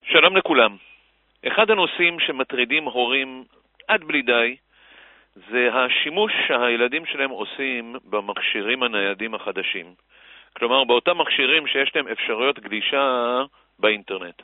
שלום לכולם. אחד הנושאים שמטרידים הורים עד בלי די זה השימוש שהילדים שלהם עושים במכשירים הניידים החדשים. כלומר, באותם מכשירים שיש להם אפשרויות גלישה באינטרנט.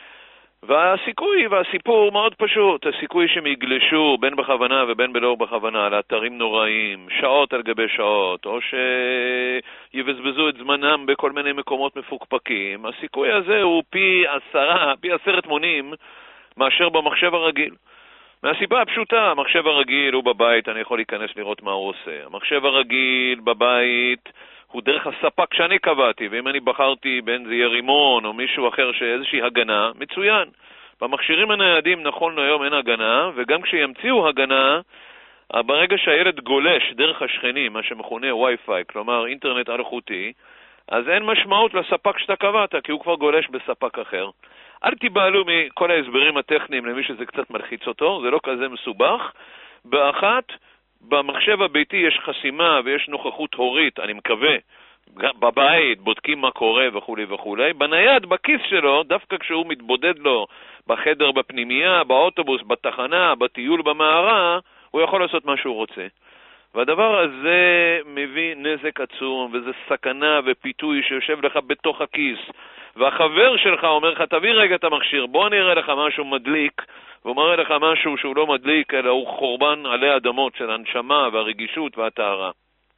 והסיכוי והסיפור מאוד פשוט. הסיכוי שהם יגלשו בין בכוונה ובין בלא בכוונה לאתרים נוראים, שעות על גבי שעות, או שיבזבזו את זמנם בכל מיני מקומות מפוקפקים, הסיכוי הזה הוא פי 10 מונים מאשר במחשב הרגיל. מהסיבה הפשוטה, המחשב הרגיל הוא בבית, אני יכול להיכנס לראות מה הוא עושה. המחשב הרגיל בבית הוא דרך הספק שאני קבעתי, ואם אני בחרתי בין זה ירימון או מישהו אחר שאיזושהי הגנה, מצוין. במכשירים הניידים נכון להיום אין הגנה, וגם כשימציאו הגנה, ברגע שהילד גולש דרך השכנים, מה שמכונה וי-פיי, כלומר אינטרנט אלחוטי, אז אין משמעות לספק שאתה קבעת, כי הוא כבר גולש בספק אחר. אל תיבהלו מכל ההסברים הטכניים למי שזה קצת מלחיץ אותו, זה לא כזה מסובך. באחת, במחשב הביתי יש חסימה ויש נוכחות הורית, אני מקווה, בבית, בודקים מה קורה וכו' וכו'. בנייד, בכיס שלו, דווקא כשהוא מתבודד לו בחדר בפנימייה, באוטובוס, בתחנה, בטיול במערה, הוא יכול לעשות מה שהוא רוצה. והדבר הזה מביא נזק עצום, וזה סכנה ופיתוי שיושב לך בתוך הכיס. והחבר שלך אומר לך, תביא רגע את המכשיר, בוא נראה לך משהו מדליק, והוא מראה לך משהו שהוא לא מדליק, אלא הוא חורבן עלי אדמות של הנשמה והרגישות והטהרה.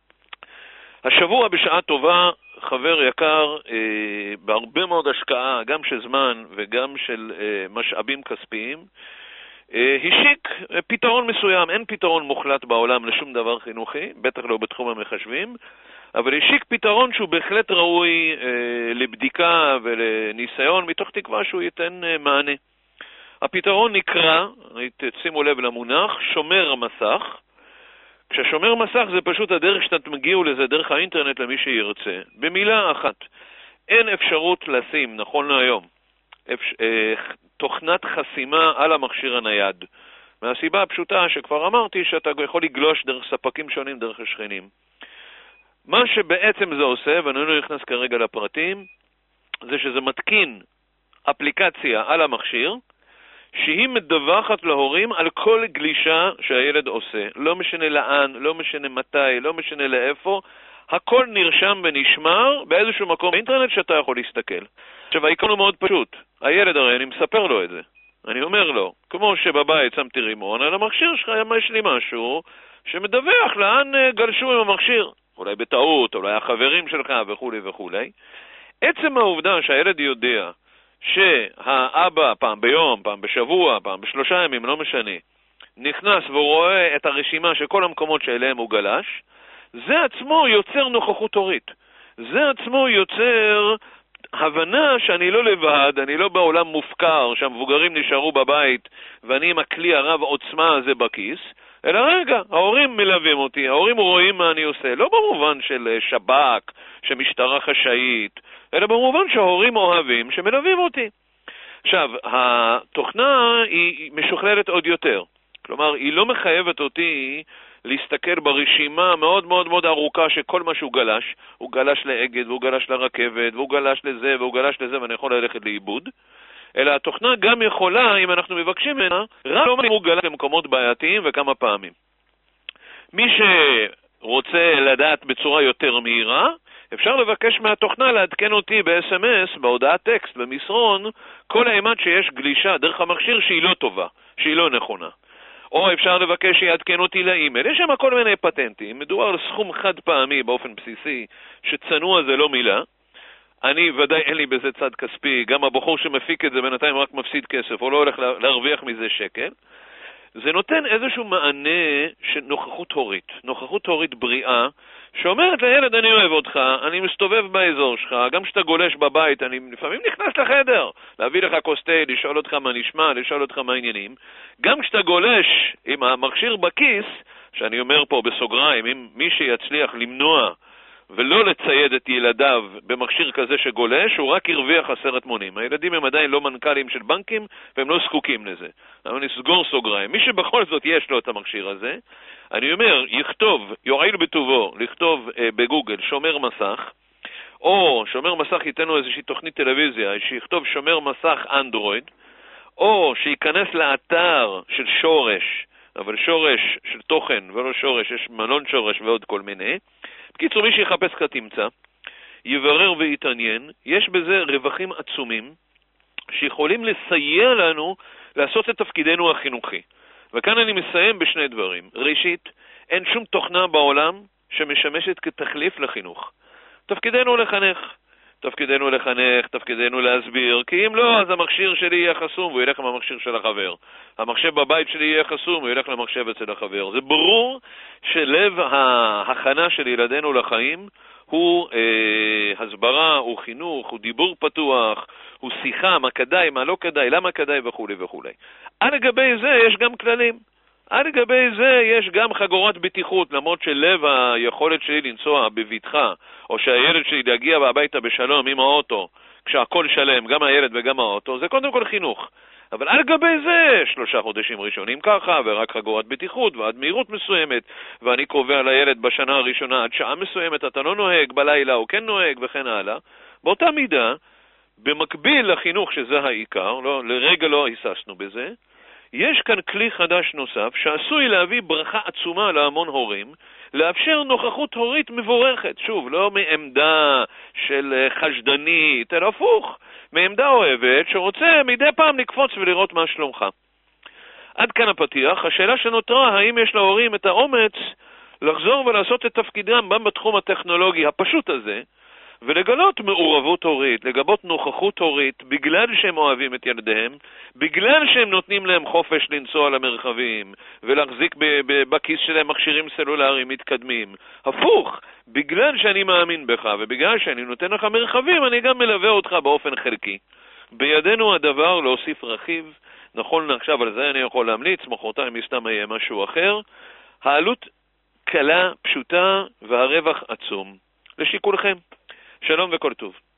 השבוע בשעה טובה, חבר יקר, בהרבה מאוד השקעה, גם של זמן וגם של משאבים כספיים, השיק פתרון מסוים. אין פתרון מוחלט בעולם לשום דבר חינוכי, בטח לא בתחום המחשבים, אבל השיק פתרון שהוא בהחלט ראוי לבדיקה ולניסיון, מתוך תקווה שהוא ייתן מענה. הפתרון נקרא, שימו לב למונח, שומר מסך. כששומר מסך זה פשוט הדרך שאתם מגיעו לזה דרך האינטרנט למי שירצה. במילה אחת, אין אפשרות לשים, נכון להיום, תוכנת חסימה על המכשיר הנייד. מהסיבה הפשוטה שכבר אמרתי שאתה יכול לגלוש דרך ספקים שונים, דרך השכנים. מה שבעצם זה עושה, ואני לא נכנס כרגע לפרטים, זה שזה מתקין אפליקציה על המכשיר, שהיא מדווחת להורים על כל גלישה שהילד עושה. לא משנה לאן, לא משנה מתי, לא משנה לאיפה, הכל נרשם ונשמר באיזשהו מקום באינטרנט שאתה יכול להסתכל. עכשיו, העיקרון הוא מאוד פשוט. הילד הרי, אני מספר לו את זה. אני אומר לו, כמו שבבית שמתי רימון, על המכשיר שלך יש לי משהו שמדווח לאן גלשו עם המכשיר. אולי בטעות, אולי החברים שלך וכו' וכו'. עצם העובדה שהילד יודע שהאבא פעם ביום, פעם בשבוע, פעם בשלושה ימים, לא משנה, נכנס ורואה את הרשימה של כל המקומות שאליהם הוא גלש, זה עצמו יוצר נוכחות הורית. זה עצמו יוצר הבנה שאני לא לבד, אני לא בעולם מופקר, שהמבוגרים נשארו בבית ואני עם הכלי הרב עוצמה הזה בכיס, אלא רגע, ההורים מלווים אותי, ההורים רואים מה אני עושה, לא במובן של שב"כ, שמשטרה חשאית, אלא במובן שההורים אוהבים שמלווים אותי. עכשיו, התוכנה היא משוכללת עוד יותר. כלומר, היא לא מחייבת אותי להסתכל ברשימה מאוד מאוד מאוד ארוכה שכל מה שהוא גלש, הוא גלש לאגד, והוא גלש לרכבת, והוא גלש לזה, והוא גלש לזה, ואני יכול ללכת לאיבוד. אלא התוכנה גם יכולה, אם אנחנו מבקשים ממנה, רק לא הוא גלש למקומות בעייתיים וכמה פעמים. מי שרוצה לדעת בצורה יותר מהירה, אפשר לבקש מהתוכנה לעדכן אותי ב-SMS, בהודעת טקסט, במסרון, כל האמת שיש גלישה דרך המכשיר שהיא לא טובה, שהיא לא נכונה. או אפשר לבקש שיעדכן אותי לאימייל. יש שם כל מיני פטנטים. מדובר על סכום חד פעמי באופן בסיסי, שצנוע זה לא מילה. אני ודאי אין לי בזה צד כספי. גם הבחור שמפיק את זה בינתיים רק מפסיד כסף, או לא הולך להרוויח מזה שקל. זה נותן איזשהו מענה של נוכחות הורית. נוכחות הורית בריאה, שאומרת לילד, אני אוהב אותך, אני מסתובב באזור שלך, גם שאתה גולש בבית, אני לפעמים נכנס לחדר, להביא לך כוס תה, לשאול אותך מה נשמע, לשאול אותך מה העניינים. גם כשאתה גולש עם המכשיר בכיס, שאני אומר פה בסוגריים, אם מי שיצליח למנוע ולא לצייד את ילדיו במכשיר כזה שגולש, הוא רק הרוויח 10 מונים. הילדים הם עדיין לא מנכ"לים של בנקים, והם לא זקוקים לזה. אבל נסגור סוגריים. מי שבכל זאת יש לו את המכשיר הזה, אני אומר, יכתוב, יועיל בטובו, לכתוב בגוגל שומר מסך, או שומר מסך ייתן לו איזושהי תוכנית טלוויזיה, שיכתוב שומר מסך אנדרואיד, או שייכנס לאתר של שורש, אבל שורש של תוכן ולא שורש, יש מלון שורש ועוד כל מיני. בקיצור, מי שיחפש קצת ימצא, יברר ויתעניין, יש בזה רווחים עצומים שיכולים לסייע לנו לעשות את תפקידנו החינוכי. וכאן אני מסיים בשני דברים. ראשית, אין שום תוכנה בעולם שמשמשת כתחליף לחינוך. תפקידנו לחנך, תפקידנו להסביר, כי אם לא, אז המכשיר שלי יהיה חסום, והוא ילך למכשיר של החבר. המחשב בבית שלי יהיה חסום, הוא ילך למחשב אצל החבר. זה ברור שלב ההכנה של ילדינו לחיים הוא הסברה, הוא חינוך, הוא דיבור פתוח, הוא שיחה, מה כדאי, מה לא כדאי, למה כדאי וכו' וכו'. על לגבי זה יש גם כללים. על לגבי זה יש גם חגורת בטיחות, למרות שלב היכולת שלי לנסוע בביטחה, או שהילד שלי להגיע הביתה בשלום עם האוטו, כשהכל שלם, גם הילד וגם האוטו, זה קודם כל חינוך. אבל על גבי זה 3 חודשים ראשונים ככה, ורק חגורת בטיחות, ועד מהירות מסוימת, ואני קובע לילד בשנה הראשונה עד שעה מסוימת, אתה לא נוהג, בלילה הוא כן נוהג וכן הלאה. באותה מידה, במקביל לחינוך שזה העיקר, לרגע לא היססנו בזה, יש כאן כלי חדש נוסף שעשוי להביא ברכה עצומה להמון הורים, לאפשר נוכחות הורית מבורכת, שוב, לא מעמדה של חשדנית, אלא הפוך, מעמדה אוהבת שרוצה מדי פעם לקפוץ ולראות מה שלומך. עד כאן הפתיח. השאלה שנותרה, האם יש להורים את האומץ לחזור ולעשות את תפקידם גם בתחום הטכנולוגי הפשוט הזה, ולגלות מעורבות הורית, לגבות נוכחות הורית, בגלל שהם אוהבים את ילדיהם, בגלל שהם נותנים להם חופש לנסוע למרחבים, ולהחזיק בכיס שלהם מכשירים סלולריים מתקדמים. הפוך, בגלל שאני מאמין בך, ובגלל שאני נותן לך מרחבים, אני גם מלווה אותך באופן חלקי. בידינו הדבר להוסיף רכיב, נכון עכשיו על זה אני יכול להמליץ, מחרתיים מסתם יהיה משהו אחר. העלות קלה, פשוטה, והרווח עצום. לשיקולכם. שלום וכל טוב.